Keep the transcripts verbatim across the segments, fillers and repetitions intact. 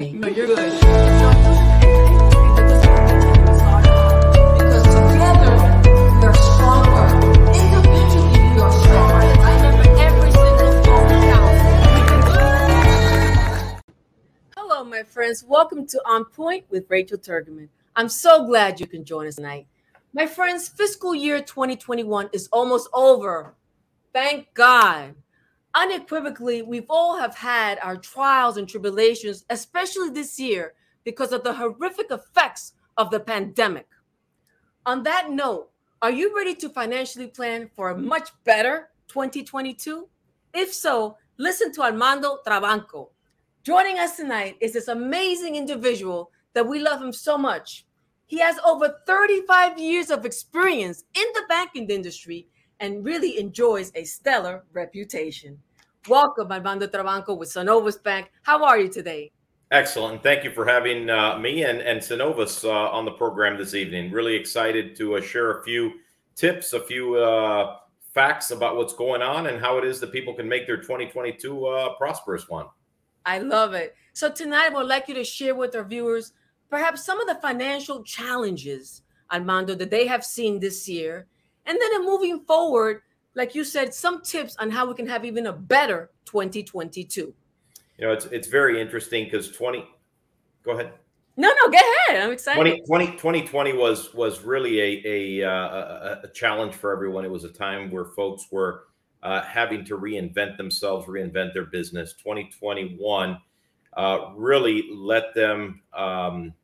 No, you're good. Because together we are stronger. Individually we are stronger. I remember every single phone count. Hello, my friends. Welcome to On Point with Rachel Turgeman. I'm so glad you can join us tonight. My friends, fiscal year twenty twenty-one is almost over. Thank God. Unequivocally, we've all have had our trials and tribulations, especially this year, because of the horrific effects of the pandemic. On that note, are you ready to financially plan for a much better twenty twenty-two? If so, listen to Armando Trabanco. Joining us tonight is this amazing individual that we love him so much. He has over thirty-five years of experience in the banking industry and really enjoys a stellar reputation. Welcome, Armando Trabanco with Synovus Bank. How are you today? Excellent. Thank you for having uh, me and, and Synovus uh, on the program this evening. Really excited to uh, share a few tips, a few uh, facts about what's going on and how it is that people can make their twenty twenty-two uh, prosperous one. I love it. So tonight, I would like you to share with our viewers perhaps some of the financial challenges, Armando, that they have seen this year. And then in moving forward, like you said, some tips on how we can have even a better twenty twenty-two. You know, it's it's very interesting because twenty. Go ahead. No, no, go ahead. I'm excited. twenty twenty, twenty twenty was was really a a, uh, a a challenge for everyone. It was a time where folks were uh, having to reinvent themselves, reinvent their business. twenty twenty-one uh, really let them um,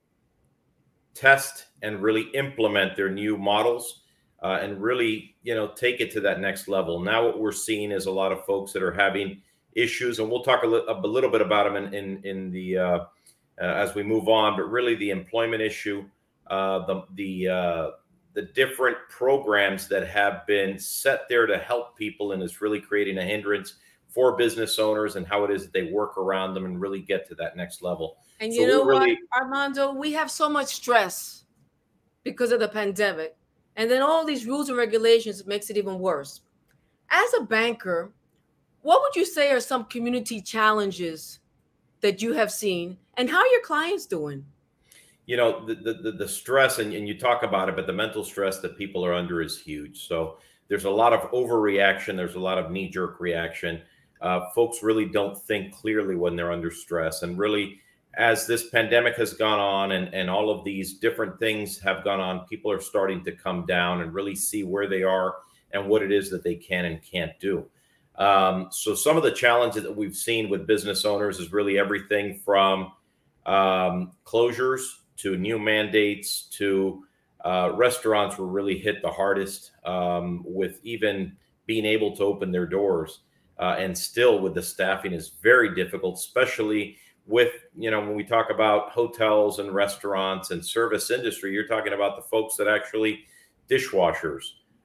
test and really implement their new models. Uh, and really, you know, take it to that next level. Now, what we're seeing is a lot of folks that are having issues, and we'll talk a, li- a little bit about them in in, in the uh, uh, as we move on. But really, the employment issue, uh, the the uh, the different programs that have been set there to help people, and is really creating a hindrance for business owners and how it is that they work around them and really get to that next level. And So you know really, what, Armando, we have so much stress because of the pandemic. And then all these rules and regulations makes it even worse. As a banker, what would you say are some community challenges that you have seen, and how are your clients doing? You know, the the, the stress, and, and you talk about it, but the mental stress that people are under is huge. So there's a lot of overreaction. There's a lot of knee-jerk reaction. Uh, folks really don't think clearly when they're under stress. And really, as this pandemic has gone on and, and all of these different things have gone on, people are starting to come down and really see where they are and what it is that they can and can't do. Um, so some of the challenges that we've seen with business owners is really everything from um, closures to new mandates to uh, restaurants were really hit the hardest um, with even being able to open their doors. Uh, and still with the staffing is very difficult, especially with, you know, when we talk about hotels and restaurants and service industry, you're talking about the folks that actually dishwashers,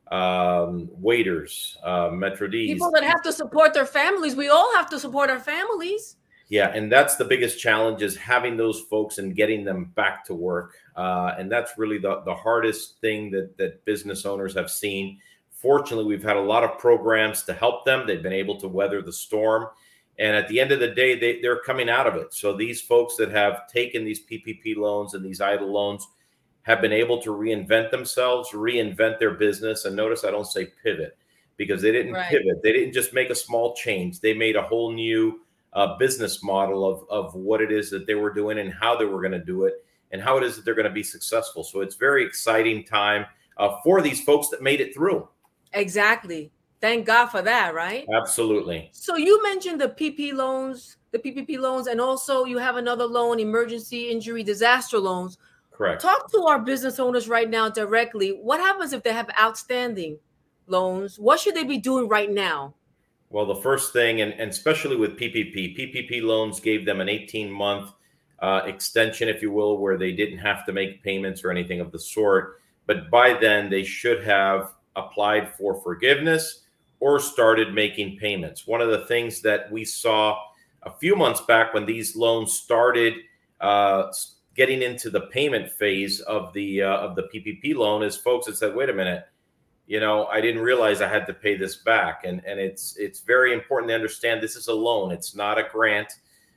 um, waiters, uh, Metro D's. People that have to support their families. We all have to support our families. Yeah, and that's the biggest challenge is having those folks and getting them back to work. Uh, and that's really the, the hardest thing that, that business owners have seen. Fortunately, we've had a lot of programs to help them. They've been able to weather the storm. And at the end of the day, they, they're coming out of it. So these folks that have taken these P P P loans and these EIDL loans have been able to reinvent themselves, reinvent their business. And notice I don't say pivot because they didn't Right. pivot. They didn't just make a small change. They made a whole new uh, business model of, of what it is that they were doing and how they were going to do it and how it is that they're going to be successful. So it's very exciting time uh, for these folks that made it through. Exactly. Thank God for that, right? Absolutely. So you mentioned the P P loans, the P P P loans, and also you have another loan, emergency, injury, disaster loans. Correct. Talk to our business owners right now directly. What happens if they have outstanding loans? What should they be doing right now? Well, the first thing, and, and especially with P P P, P P P loans gave them an eighteen-month uh, extension, if you will, where they didn't have to make payments or anything of the sort. But by then, they should have applied for forgiveness or started making payments. One of the things that we saw a few months back when these loans started uh, getting into the payment phase of the uh, of the P P P loan is folks that said, wait a minute, you know, I didn't realize I had to pay this back. And, and it's it's very important to understand this is a loan. It's not a grant.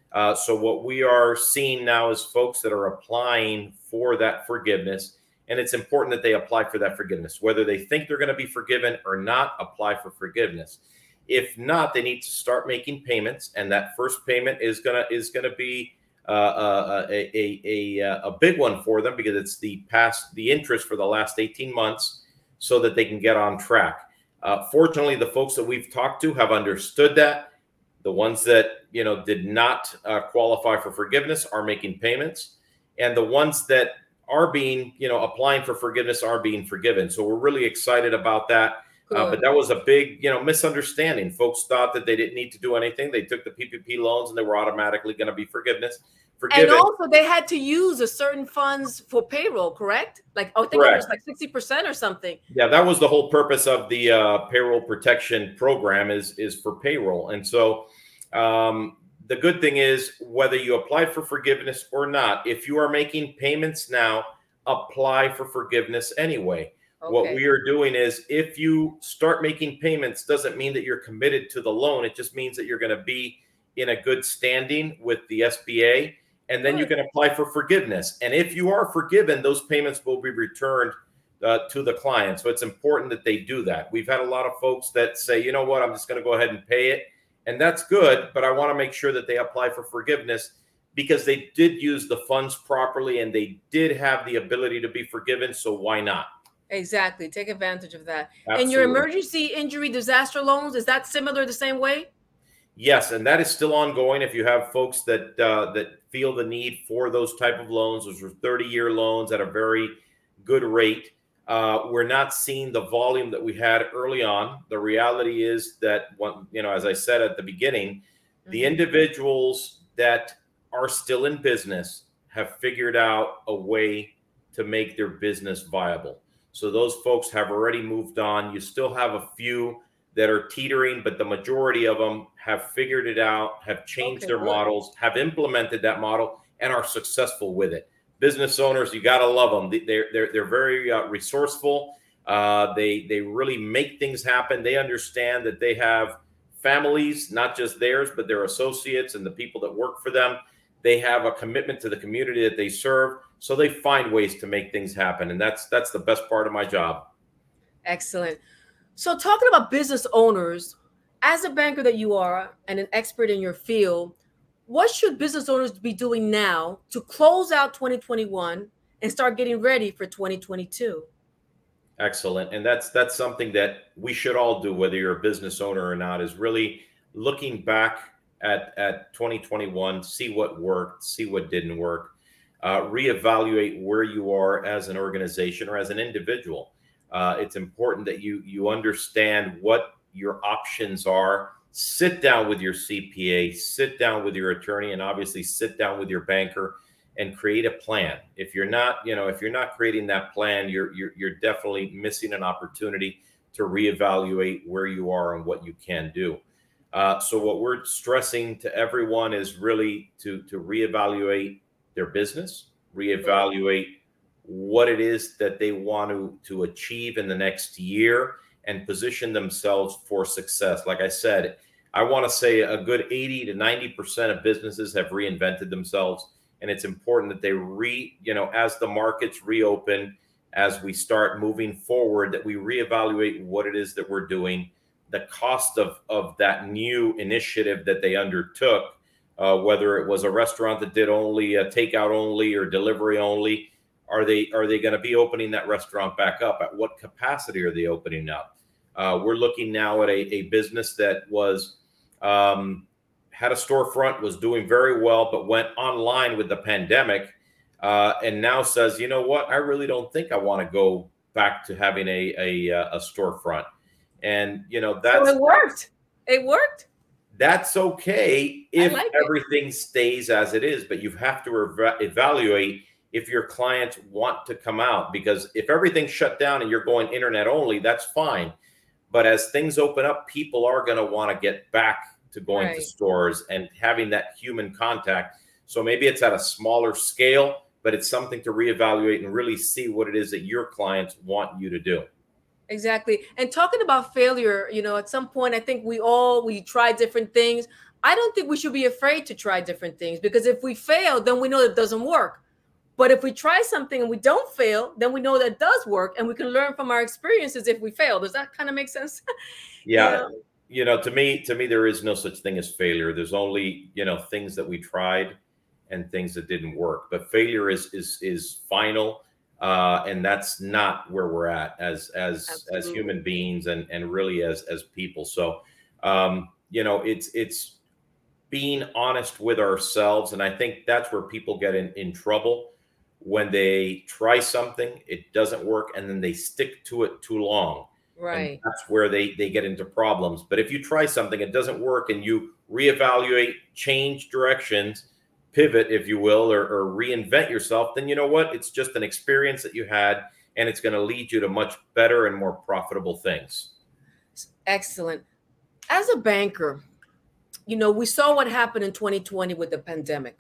Uh, so what we are seeing now is folks that are applying for that forgiveness, and it's important that they apply for that forgiveness, whether they think they're going to be forgiven or not. Apply for forgiveness. If not, they need to start making payments, and that first payment is gonna is gonna be uh, uh, a, a a a big one for them, because it's the past the interest for the last eighteen months, so that they can get on track. Uh, fortunately, the folks that we've talked to have understood that. The ones that, you know, did not uh, qualify for forgiveness are making payments, and the ones that are being, you know, applying for forgiveness are being forgiven. So we're really excited about that. Uh, but that was a big, you know, misunderstanding. Folks thought that they didn't need to do anything. They took the P P P loans and they were automatically going to be forgiveness. Forgiven. And also, they had to use a certain funds for payroll, correct? Like, I think correct. It was like sixty percent or something. Yeah, that was the whole purpose of the uh, payroll protection program is is for payroll. And so um, the good thing is, whether you apply for forgiveness or not, if you are making payments now, apply for forgiveness anyway. Okay. What we are doing is, if you start making payments, doesn't mean that you're committed to the loan. It just means that you're going to be in a good standing with the S B A. And then you can apply for forgiveness. And if you are forgiven, those payments will be returned uh, to the client. So it's important that they do that. We've had a lot of folks that say, you know what, I'm just going to go ahead and pay it. And that's good. But I want to make sure that they apply for forgiveness, because they did use the funds properly and they did have the ability to be forgiven. So why not? Exactly. Take advantage of that. Absolutely. And your emergency injury disaster loans, is that similar the same way? Yes, and that is still ongoing. If you have folks that uh, that feel the need for those type of loans, those are thirty-year loans at a very good rate. Uh, we're not seeing the volume that we had early on. The reality is that, one, you know, as I said at the beginning, mm-hmm. the individuals that are still in business have figured out a way to make their business viable. So those folks have already moved on. You still have a few that are teetering, but the majority of them have figured it out, have changed okay, their good. models, have implemented that model, and are successful with it. Business owners, you got to love them. They're, they're, they're very uh, resourceful. Uh, they, they really make things happen. They understand that they have families, not just theirs, but their associates and the people that work for them. They have a commitment to the community that they serve. So they find ways to make things happen. And that's, that's the best part of my job. Excellent. So talking about business owners, as a banker that you are and an expert in your field, what should business owners be doing now to close out twenty twenty-one and start getting ready for twenty twenty-two? Excellent. And that's that's something that we should all do, whether you're a business owner or not, is really looking back at, at twenty twenty-one, see what worked, see what didn't work, uh, reevaluate where you are as an organization or as an individual. Uh, it's important that you you understand what your options are. Sit down with your C P A, sit down with your attorney, and obviously sit down with your banker and create a plan. If you're not, you know, if you're not creating that plan, you're you're, you're definitely missing an opportunity to reevaluate where you are and what you can do. Uh, so what we're stressing to everyone is really to to reevaluate their business, reevaluate what it is that they want to, to achieve in the next year, and position themselves for success. Like I said, I want to say a good eighty to ninety percent of businesses have reinvented themselves. And it's important that they re, you know, as the markets reopen, as we start moving forward, that we reevaluate what it is that we're doing, the cost of, of that new initiative that they undertook, uh, whether it was a restaurant that did only a takeout only or delivery only. Are they are they going to be opening that restaurant back up? At what capacity are they opening up? Uh, we're looking now at a, a business that was um, had a storefront, was doing very well, but went online with the pandemic, uh, and now says, you know what? I really don't think I want to go back to having a a, a storefront. And you know that's so it worked. It worked. That's okay if like everything stays as it is, but you have to ev- evaluate if your clients want to come out, because if everything's shut down and you're going internet only, that's fine. But as things open up, people are going to want to get back to going right. to stores and having that human contact. So maybe it's at a smaller scale, but it's something to reevaluate and really see what it is that your clients want you to do. Exactly. And talking about failure, you know, at some point, I think we all, we try different things. I don't think we should be afraid to try different things, because if we fail, then we know it doesn't work. But if we try something and we don't fail, then we know that it does work, and we can learn from our experiences if we fail. Does that kind of make sense? Yeah. You know? You know, to me, to me, there is no such thing as failure. There's only, you know, things that we tried and things that didn't work. But failure is is is final, uh, and that's not where we're at as as Absolutely. as human beings and and really as as people. So, um, you know, it's it's being honest with ourselves, and I think that's where people get in in trouble when they try something, it doesn't work, and then they stick to it too long. And Right. that's where they they get into problems. But if you try something, it doesn't work, and you reevaluate, change directions, pivot, if you will, or, or reinvent yourself, then you know what? It's just an experience that you had, and it's going to lead you to much better and more profitable things. Excellent. As a banker, you know, we saw what happened in twenty twenty with the pandemic.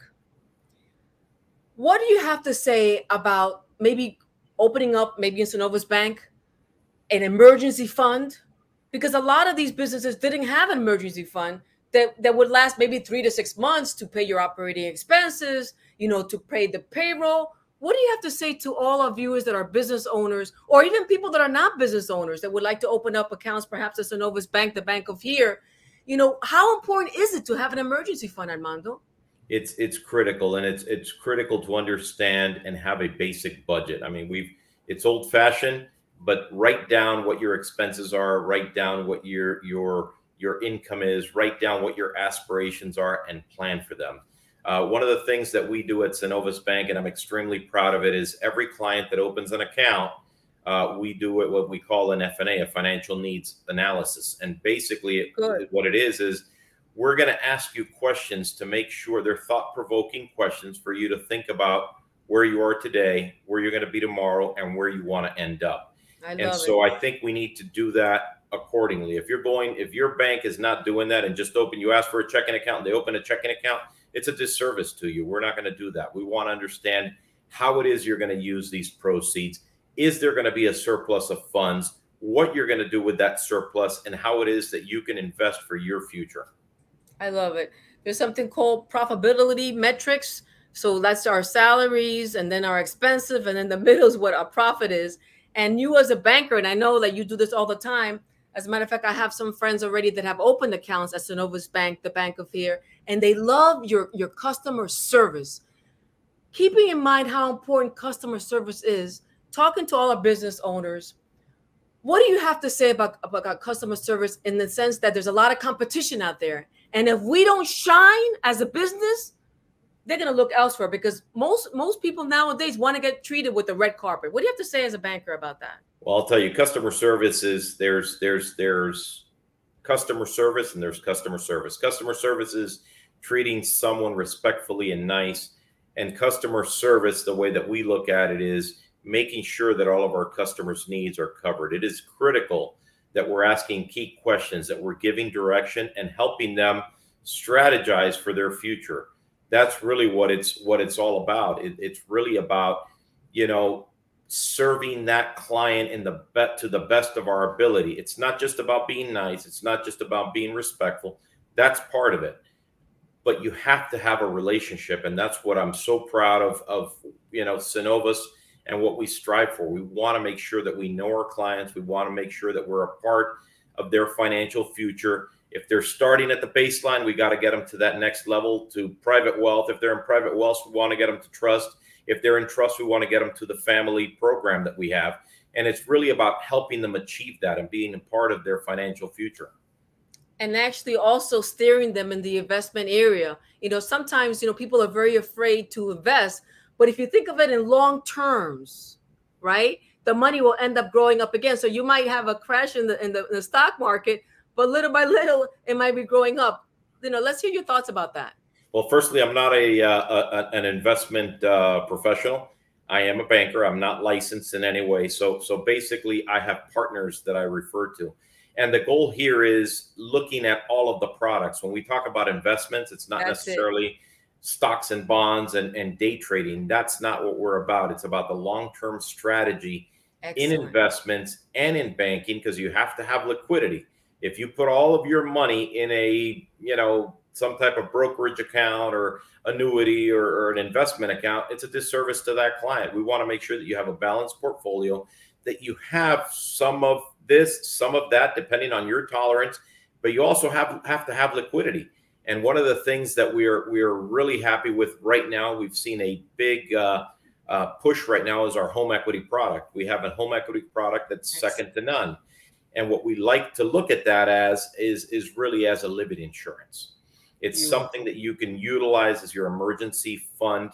What do you have to say about maybe opening up, maybe in Synovus Bank, an emergency fund? Because a lot of these businesses didn't have an emergency fund that, that would last maybe three to six months to pay your operating expenses, you know, to pay the payroll. What do you have to say to all our viewers that are business owners, or even people that are not business owners that would like to open up accounts, perhaps at Synovus Bank, the Bank of here? You know, how important is it to have an emergency fund, Armando? It's it's critical, and it's it's critical to understand and have a basic budget. I mean, we've it's old fashioned, but write down what your expenses are, write down what your your your income is, write down what your aspirations are, and plan for them. Uh, one of the things that we do at Synovus Bank, and I'm extremely proud of it, is every client that opens an account, uh, we do it what we call an F N A, a financial needs analysis. And basically, Good. what it is is we're going to ask you questions to make sure they're thought-provoking questions for you to think about where you are today, where you're going to be tomorrow, and where you want to end up. I love And it. so I think we need to do that accordingly. If you're going, if your bank is not doing that and just open, you ask for a checking account, and they open a checking account, it's a disservice to you. We're not going to do that. We want to understand how it is you're going to use these proceeds. Is there going to be a surplus of funds? What you're going to do with that surplus, and how it is that you can invest for your future. I love it. There's something called profitability metrics. So that's our salaries, and then our expenses, and then the middle is what our profit is. And you as a banker, and I know that you do this all the time. As a matter of fact, I have some friends already that have opened accounts at Synovus Bank, the Bank of here, and they love your, your customer service. Keeping in mind how important customer service is, talking to all our business owners, what do you have to say about, about customer service, in the sense that there's a lot of competition out there? And if we don't shine as a business, they're going to look elsewhere, because most most people nowadays want to get treated with the red carpet. What do you have to say as a banker about that? Well, I'll tell you, customer service is there's there's there's customer service, and there's customer service. Customer service is treating someone respectfully and nice, and customer service, the way that we look at it, is making sure that all of our customers' needs are covered. It is critical that we're asking key questions, that we're giving direction and helping them strategize for their future. That's really what it's what it's all about. It, it's really about, you know, serving that client in the bet to the best of our ability. It's not just about being nice. It's not just about being respectful. That's part of it. But you have to have a relationship, and that's what I'm so proud of. Of you know, Synovus, and what we strive for. We want to make sure that we know our clients. We want to make sure that we're a part of their financial future. If they're starting at the baseline, we got to get them to that next level, to private wealth. If they're in private wealth, we want to get them to trust. If they're in trust, we want to get them to the family program that we have. And it's really about helping them achieve that and being a part of their financial future. And actually also steering them in the investment area. You know, sometimes, you know, people are very afraid to invest, but if you think of it in long terms, right, the money will end up growing up again. So you might have a crash in the in the, in the stock market, but little by little, it might be growing up. You know, let's hear your thoughts about that. Well, firstly, I'm not a, uh, a an investment uh, professional. I am a banker. I'm not licensed in any way. So, so basically, I have partners that I refer to. And the goal here is looking at all of the products. When we talk about investments, it's not That's necessarily it. stocks and bonds and, and day trading. That's not what we're about. It's about the long-term strategy in Excellent. investments and in banking, because you have to have liquidity. If you put all of your money in a, you know, some type of brokerage account or annuity or, or an investment account, it's a disservice to that client. We want to make sure that you have a balanced portfolio, that you have some of this, some of that, depending on your tolerance, but you also have, have to have liquidity. And one of the things that we are we are really happy with right now, we've seen a big uh, uh, push right now is our home equity product. We have a home equity product that's second to none. And what we like to look at that as is, is really as a living insurance. It's You- something that you can utilize as your emergency fund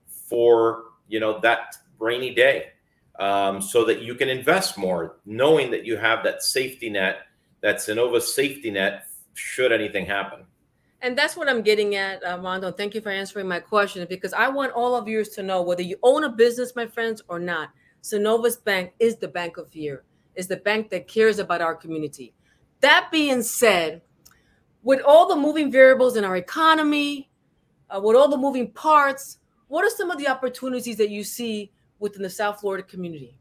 for, you know, that rainy day, um, so that you can invest more, knowing that you have that safety net, that Synovus safety net, should anything happen. And that's what I'm getting at, Armando. Thank you for answering my question, because I want all of yours to know, whether you own a business, my friends, or not, Synovus Bank is the bank of fear, is the bank that cares about our community. That being said, with all the moving variables in our economy, uh, with all the moving parts, what are some of the opportunities that you see within the South Florida community?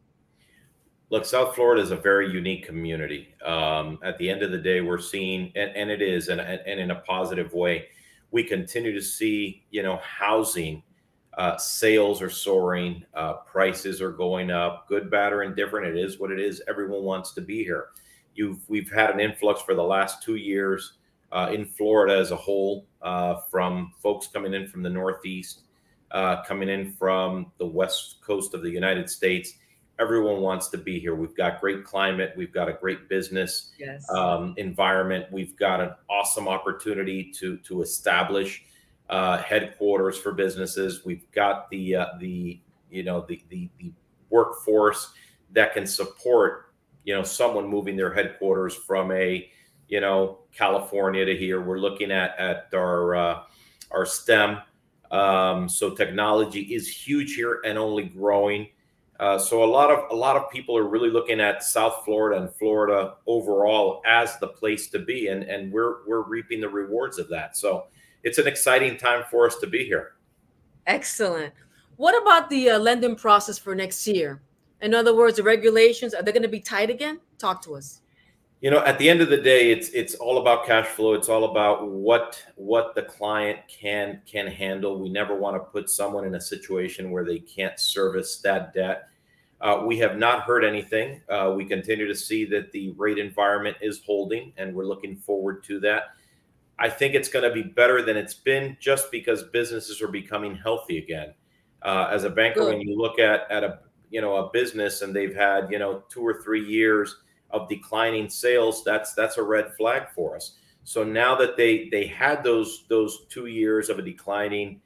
Look, South Florida is a very unique community. Um, at the end of the day, we're seeing, and, and it is, and, and in a positive way, we continue to see, you know, housing uh, sales are soaring, uh, prices are going up, good, bad, or indifferent. It is what it is. Everyone wants to be here. You've we've had an influx for the last two years uh, in Florida as a whole, uh, from folks coming in from the Northeast, uh, coming in from the West Coast of the United States. Everyone wants to be here. We've got great climate. We've got a great business Yes. um, environment. We've got an awesome opportunity to to establish uh, headquarters for businesses. We've got the uh, the you know the, the the workforce that can support, you know, someone moving their headquarters from a you know California to here. We're looking at at our uh, our STEM. Um, so technology is huge here and only growing. Uh, so a lot of a lot of people are really looking at South Florida and Florida overall as the place to be, and and we're we're reaping the rewards of that. So it's an exciting time for us to be here. Excellent. What about the uh, lending process for next year? In other words, the regulations, are they going to be tight again? Talk to us. You know, at the end of the day, it's it's all about cash flow. It's all about what what the client can can handle. We never want to put someone in a situation where they can't service that debt. Uh, we have not heard anything. Uh, we continue to see that the rate environment is holding, and we're looking forward to that. I think it's going to be better than it's been, just because businesses are becoming healthy again. Uh, as a banker, Good. when you look at at a you know a business and they've had you know two or three years of declining sales, that's that's a red flag for us. So now that they they had those those two years of a declining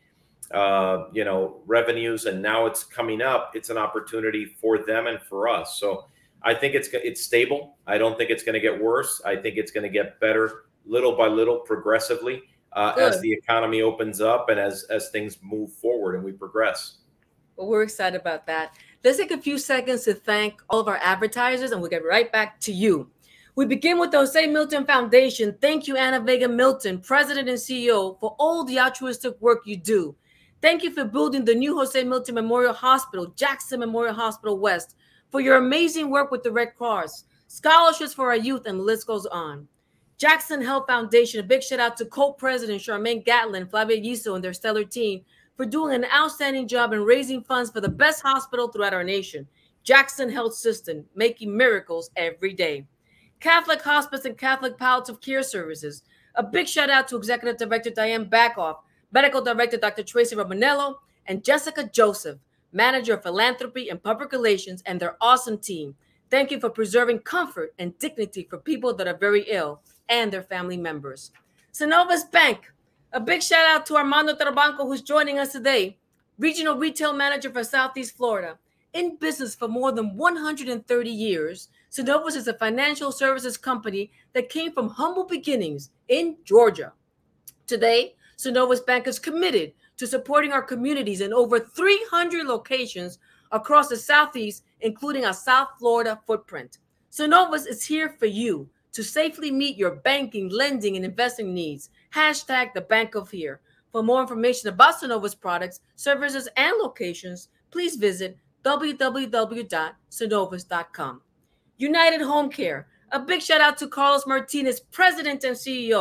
uh, you know revenues, and now it's coming up, it's an opportunity for them and for us. So I think it's it's stable. I don't think it's going to get worse. I think it's going to get better little by little, progressively, uh, as Good. the economy opens up and as as things move forward and we progress. Well, we're excited about that. Let's take a few seconds to thank all of our advertisers, and we'll get right back to you. We begin with the Jose Milton Foundation. Thank you, Anna Vega Milton, President and C E O, for all the altruistic work you do. Thank you for building the new Jose Milton Memorial Hospital, Jackson Memorial Hospital West, for your amazing work with the Red Cross, scholarships for our youth, and the list goes on. Jackson Health Foundation, a big shout out to co-president Charmaine Gatlin, Flavia Yiso, and their stellar team for doing an outstanding job in raising funds for the best hospital throughout our nation, Jackson Health System, making miracles every day. Catholic Hospice and Catholic Palliative Care Services, a big shout out to Executive Director Diane Backoff, Medical Director Doctor Tracy Romanello, and Jessica Joseph, Manager of Philanthropy and Public Relations, and their awesome team. Thank you for preserving comfort and dignity for people that are very ill and their family members. Synovus Bank, a big shout out to Armando Trabanco, who's joining us today, Regional Retail Manager for Southeast Florida. In business for more than one hundred thirty years, Synovus is a financial services company that came from humble beginnings in Georgia. Today, Synovus Bank is committed to supporting our communities in over three hundred locations across the Southeast, including our South Florida footprint. Synovus is here for you to safely meet your banking, lending, and investing needs. Hashtag the Bank of Here. For more information about Synovus products, services, and locations, please visit w w w dot synovus dot com. United Home Care. A big shout out to Carlos Martinez, President and C E O,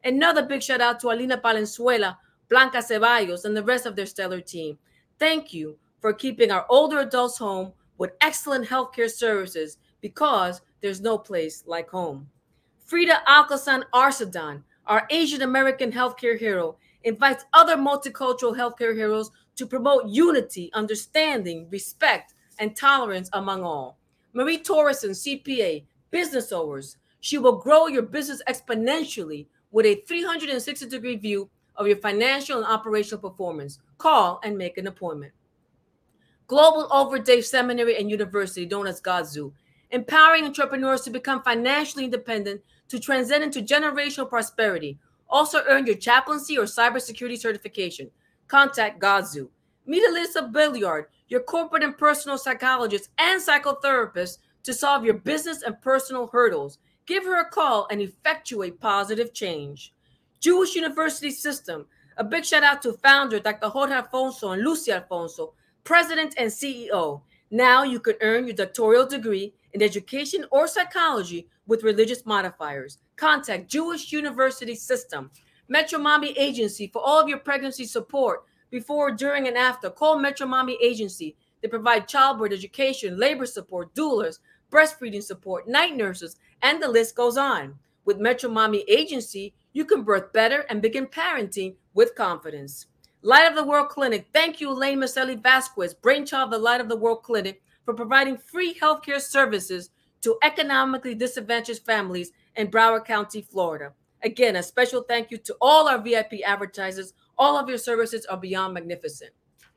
Another big shout out to Alina Palenzuela, Blanca Ceballos, and the rest of their stellar team. Thank you for keeping our older adults home with excellent healthcare services, because there's no place like home. Frida Alcosan Arsadan, our Asian American healthcare hero, invites other multicultural healthcare heroes to promote unity, understanding, respect, and tolerance among all. Marie Torreson, C P A, business owners. She will grow your business exponentially with a three hundred sixty degree view of your financial and operational performance. Call and make an appointment. Global Overday Seminary and University, known as GODZOO, empowering entrepreneurs to become financially independent to transcend into generational prosperity. Also earn your chaplaincy or cybersecurity certification. Contact GODZOO. Meet Alyssa Billiard, your corporate and personal psychologist and psychotherapist, to solve your business and personal hurdles. Give her a call and effectuate positive change. Jewish University System. A big shout out to founder Doctor Jorge Alfonso and Lucia Alfonso, president and C E O. Now you can earn your doctoral degree in education or psychology with religious modifiers. Contact Jewish University System. Metro Mommy Agency for all of your pregnancy support before, during, and after. Call Metro Mommy Agency. They provide childbirth education, labor support, doulas, breastfeeding support, night nurses, and the list goes on. With Metro Mommy Agency, you can birth better and begin parenting with confidence. Light of the World Clinic. Thank you, Elaine Maselli Vasquez, brainchild of the Light of the World Clinic, for providing free healthcare services to economically disadvantaged families in Broward County, Florida. Again, a special thank you to all our V I P advertisers. All of your services are beyond magnificent.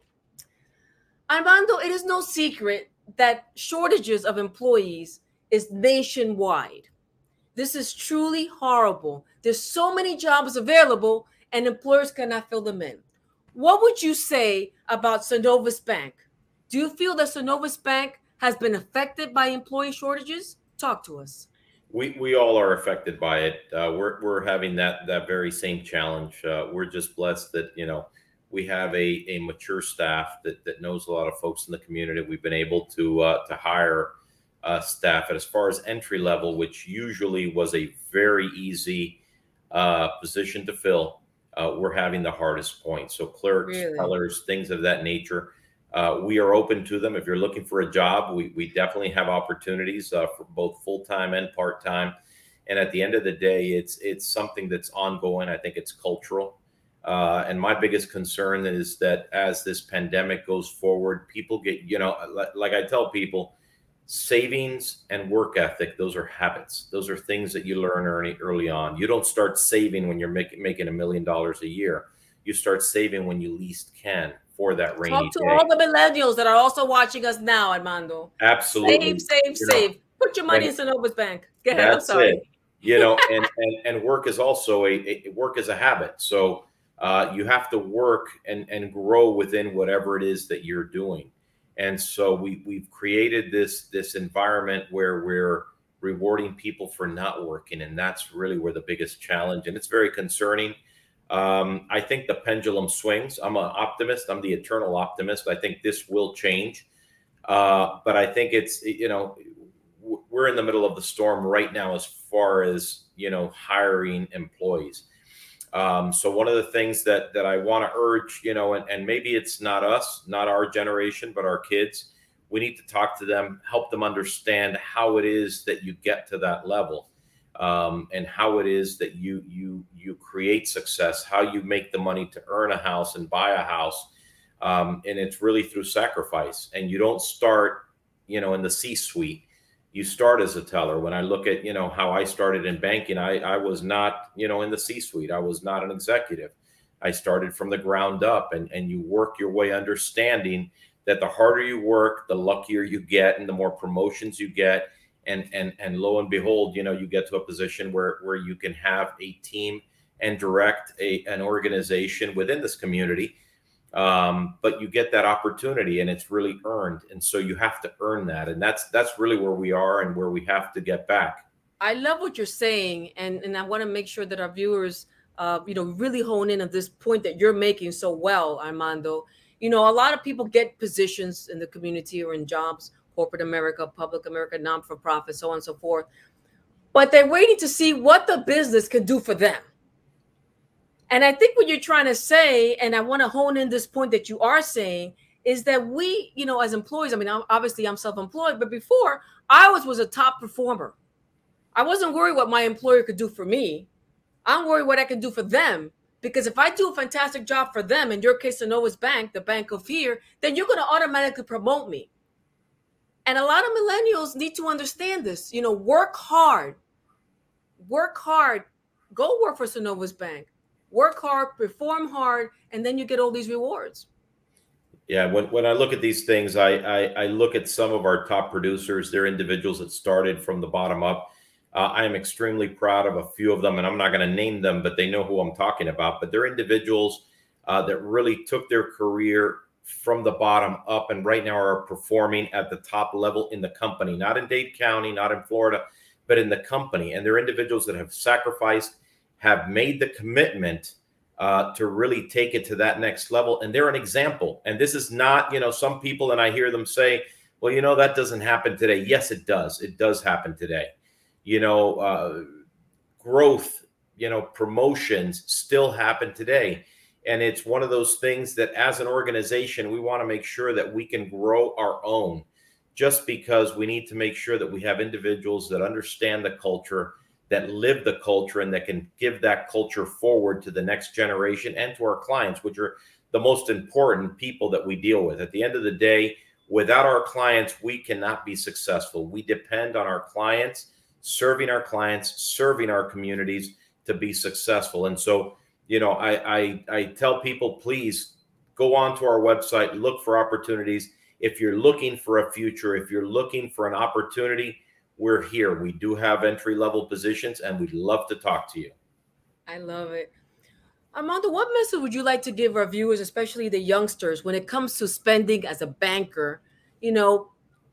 Armando, it is no secret that shortages of employees is nationwide. This is truly horrible. There's so many jobs available and employers cannot fill them in. What would you say about Synovus Bank? Do you feel that Synovus Bank has been affected by employee shortages? Talk to us. We we all are affected by it. Uh, we're we're having that that very same challenge. Uh, we're just blessed that, you know, we have a, a mature staff that, that knows a lot of folks in the community. We've been able to uh, to hire uh, staff. And as far as entry level, which usually was a very easy uh, position to fill, uh, we're having the hardest point. So clerks, Really? tellers, things of that nature. Uh, we are open to them. If you're looking for a job, we, we definitely have opportunities uh, for both full-time and part-time. And at the end of the day, it's it's something that's ongoing. I think it's cultural. Uh, and my biggest concern is that as this pandemic goes forward, people get, you know, like I tell people, savings and work ethic, those are habits. Those are things that you learn early, early on. You don't start saving when you're make, making a million dollars a year. You start saving when you least can for that rainy Talk to day. all the millennials that are also watching us now, Armando. Absolutely. Save, save, You save. know, Put your money in and Synovus Bank. Go ahead. I'm that's sorry. it. You know, and, and, and work is also a, a work is a habit. So uh, you have to work and, and grow within whatever it is that you're doing. And so we, we've created this, this environment where we're rewarding people for not working. And that's really where the biggest challenge, and it's very concerning. Um, I think the pendulum swings. I'm an optimist. I'm the eternal optimist. I think this will change. Uh, but I think it's, you know, we're in the middle of the storm right now as far as, you know, hiring employees. Um, so one of the things that that I want to urge, you know, and, and maybe it's not us, not our generation, but our kids, we need to talk to them, help them understand how it is that you get to that level, um, and how it is that you you you create success, how you make the money to earn a house and buy a house. Um, and it's really through sacrifice. And you don't start, you know, in the C-suite. You start as a teller. When I look at, you know, how I started in banking, I, I was not, you know, in the C-suite. I was not an executive. I started from the ground up, and, and you work your way understanding that the harder you work, the luckier you get and the more promotions you get. And, and, and lo and behold, you know, you get to a position where, where you can have a team and direct a, an organization within this community. Um, but you get that opportunity and it's really earned. And so you have to earn that. And that's, that's really where we are and where we have to get back. I love what you're saying. And, and I want to make sure that our viewers, uh, you know, really hone in on this point that you're making so well, Armando. You know, a lot of people get positions in the community or in jobs, corporate America, public America, non-for-profit, so on and so forth. But they're waiting to see what the business can do for them. And I think what you're trying to say, and I want to hone in this point that you are saying, is that we, you know, as employees, I mean, obviously I'm self-employed, but before I was was a top performer. I wasn't worried what my employer could do for me. I'm worried what I can do for them. Because if I do a fantastic job for them, in your case, Synovus Bank, the bank of fear, then you're going to automatically promote me. And a lot of millennials need to understand this. You know, work hard. Work hard. Go work for Synovus Bank. Work hard, perform hard, and then you get all these rewards. Yeah, when, when I look at these things, I, I, I look at some of our top producers. They're individuals that started from the bottom up. Uh, I am extremely proud of a few of them, and I'm not going to name them, but they know who I'm talking about. But they're individuals uh, that really took their career from the bottom up and right now are performing at the top level in the company, not in Dade County, not in Florida, but in the company. And they're individuals that have sacrificed, have made the commitment uh, to really take it to that next level. And they're an example. And this is not, you know, some people, and I hear them say, well, you know, that doesn't happen today. Yes, it does. It does happen today. You know, uh, growth, you know, promotions still happen today. And it's one of those things that as an organization, we want to make sure that we can grow our own, just because we need to make sure that we have individuals that understand the culture, that live the culture, and that can give that culture forward to the next generation and to our clients, which are the most important people that we deal with. At the end of the day, without our clients, we cannot be successful. We depend on our clients, serving our clients, serving our communities to be successful. And so, you know, I, I, I tell people, please go onto our website, look for opportunities. If you're looking for a future, if you're looking for an opportunity, we're here. We do have entry-level positions, and we'd love to talk to you. I love it. Armando, what message would you like to give our viewers, especially the youngsters, when it comes to spending as a banker? You know,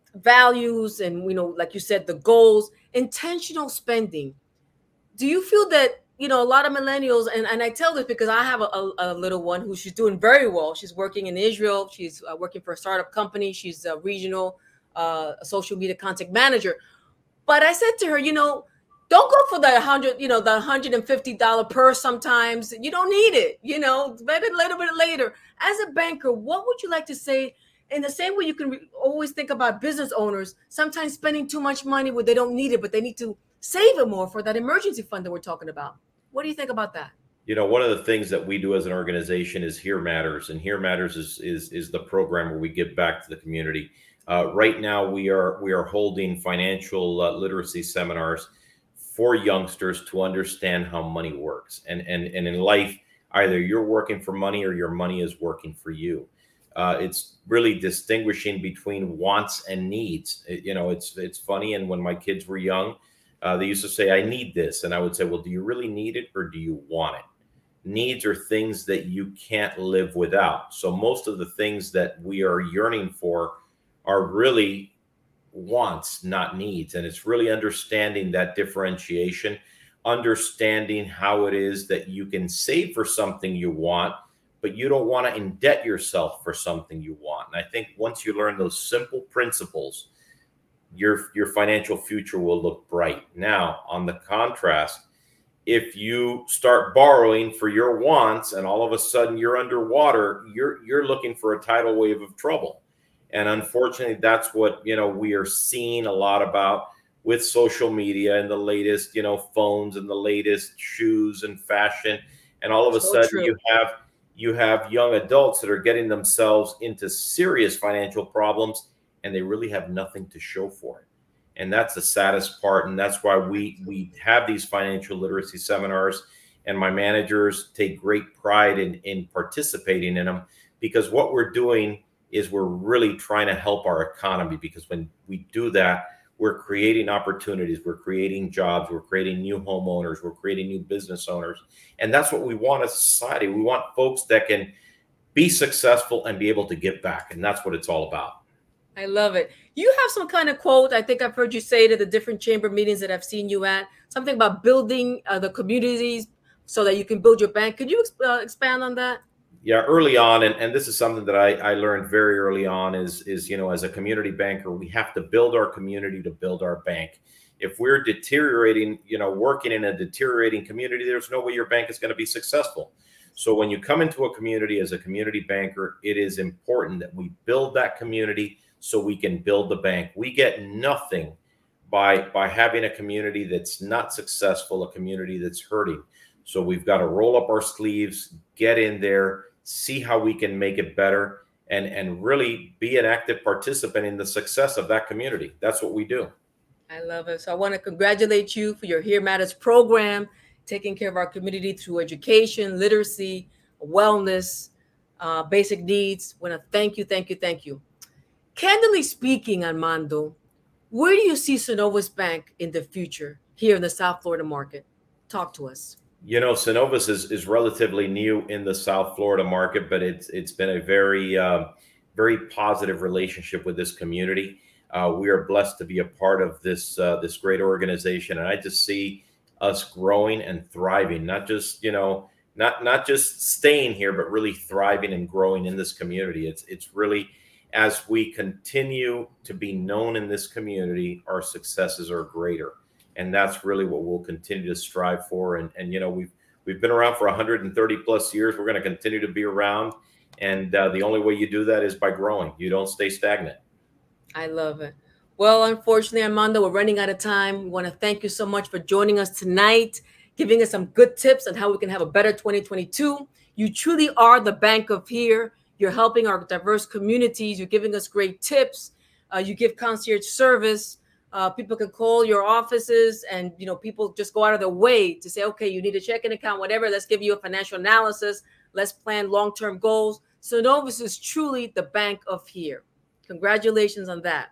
values and, you know, like you said, the goals, intentional spending. Do you feel that, you know, a lot of millennials, and, and I tell this because I have a, a, a little one who she's doing very well. She's working in Israel. She's uh, working for a startup company. She's a regional uh, social media content manager. But I said to her, you know, don't go for the hundred, you know, the one hundred fifty dollars purse sometimes. You don't need it, you know, better a little bit later. As a banker, what would you like to say? In the same way you can re- always think about business owners, sometimes spending too much money where they don't need it, but they need to save it more for that emergency fund that we're talking about. What do you think about that? You know, one of the things that we do as an organization is Here Matters, and Here Matters is is, is the program where we give back to the community. Uh, right now, we are we are holding financial uh, literacy seminars for youngsters to understand how money works. And, and, and in life, either you're working for money or your money is working for you. Uh, it's really distinguishing between wants and needs. It, you know, it's it's funny. And when my kids were young, uh, they used to say, I need this. And I would say, well, do you really need it or do you want it? Needs are things that you can't live without. So most of the things that we are yearning for are really wants, not needs. And it's really understanding that differentiation, understanding how it is that you can save for something you want, but you don't want to indebt yourself for something you want. And I think once you learn those simple principles, your, your financial future will look bright. Now, on the contrast, if you start borrowing for your wants and all of a sudden you're underwater, you're, you're looking for a tidal wave of trouble. And unfortunately, that's what, you know, we are seeing a lot about with social media and the latest, you know, phones and the latest shoes and fashion. And all of a so sudden true. you have you have young adults that are getting themselves into serious financial problems, and they really have nothing to show for it. And that's the saddest part. And that's why we we have these financial literacy seminars, and my managers take great pride in, in participating in them, because what we're doing is we're really trying to help our economy, because when we do that, we're creating opportunities, we're creating jobs, we're creating new homeowners, we're creating new business owners. And that's what we want as a society. We want folks that can be successful and be able to give back. And that's what it's all about. I love it. You have some kind of quote, I think I've heard you say it at the different chamber meetings that I've seen you at, something about building uh, the communities so that you can build your bank. Could you uh, expand on that? Yeah, early on, and, and this is something that I, I learned very early on is, is, you know, as a community banker, we have to build our community to build our bank. If we're deteriorating, you know, working in a deteriorating community, there's no way your bank is going to be successful. So when you come into a community as a community banker, it is important that we build that community so we can build the bank. We get nothing by, by having a community that's not successful, a community that's hurting. So we've got to roll up our sleeves, get in there, see how we can make it better, and, and really be an active participant in the success of that community. That's what we do. I love it. So I want to congratulate you for your Here Matters program, taking care of our community through education, literacy, wellness, uh, basic needs. I want to thank you, thank you, thank you. Candidly speaking, Armando, where do you see Synovus Bank in the future here in the South Florida market? Talk to us. You know, Synovus is, is relatively new in the South Florida market, but it's it's been a very, uh, very positive relationship with this community. Uh, we are blessed to be a part of this uh, this great organization, and I just see us growing and thriving. Not just you know, not not just staying here, but really thriving and growing in this community. It's it's really, as we continue to be known in this community, our successes are greater. And that's really what we'll continue to strive for. And, and you know, we've we've been around for one hundred thirty plus years. We're going to continue to be around. And uh, the only way you do that is by growing. You don't stay stagnant. I love it. Well, unfortunately, Armando, we're running out of time. We want to thank you so much for joining us tonight, giving us some good tips on how we can have a better twenty twenty-two. You truly are the bank of here. You're helping our diverse communities. You're giving us great tips. Uh, you give concierge service. Uh, people can call your offices, and you know people just go out of their way to say, okay, you need a checking account, whatever. Let's give you a financial analysis. Let's plan long-term goals. Synovus is truly the bank of here. Congratulations on that.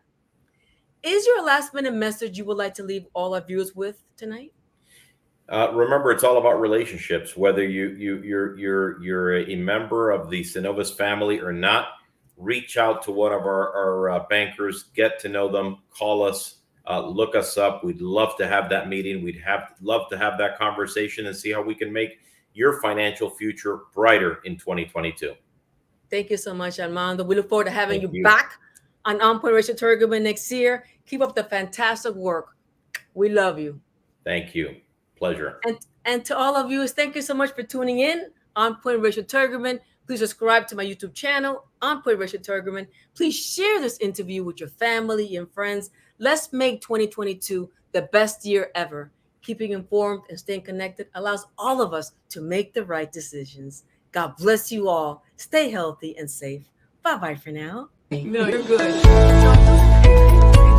Is there a last-minute message you would like to leave all our viewers with tonight? Uh, remember, it's all about relationships. Whether you you you're you're you're a member of the Synovus family or not, reach out to one of our our uh, bankers, get to know them, call us. Uh, look us up. We'd love to have that meeting. We'd have love to have that conversation and see how we can make your financial future brighter in twenty twenty-two. Thank you so much, Armando. We look forward to having you, you back on On Point Rachel Turgeman next year. Keep up the fantastic work. We love you. Thank you. Pleasure. And and to all of you, thank you so much for tuning in. On Point Rachel Turgeman. Please subscribe to my YouTube channel, On Point Rachel Turgeman. Please share this interview with your family and friends. Let's make twenty twenty-two the best year ever. Keeping informed and staying connected allows all of us to make the right decisions. God bless you all. Stay healthy and safe. Bye-bye for now. No, you're good.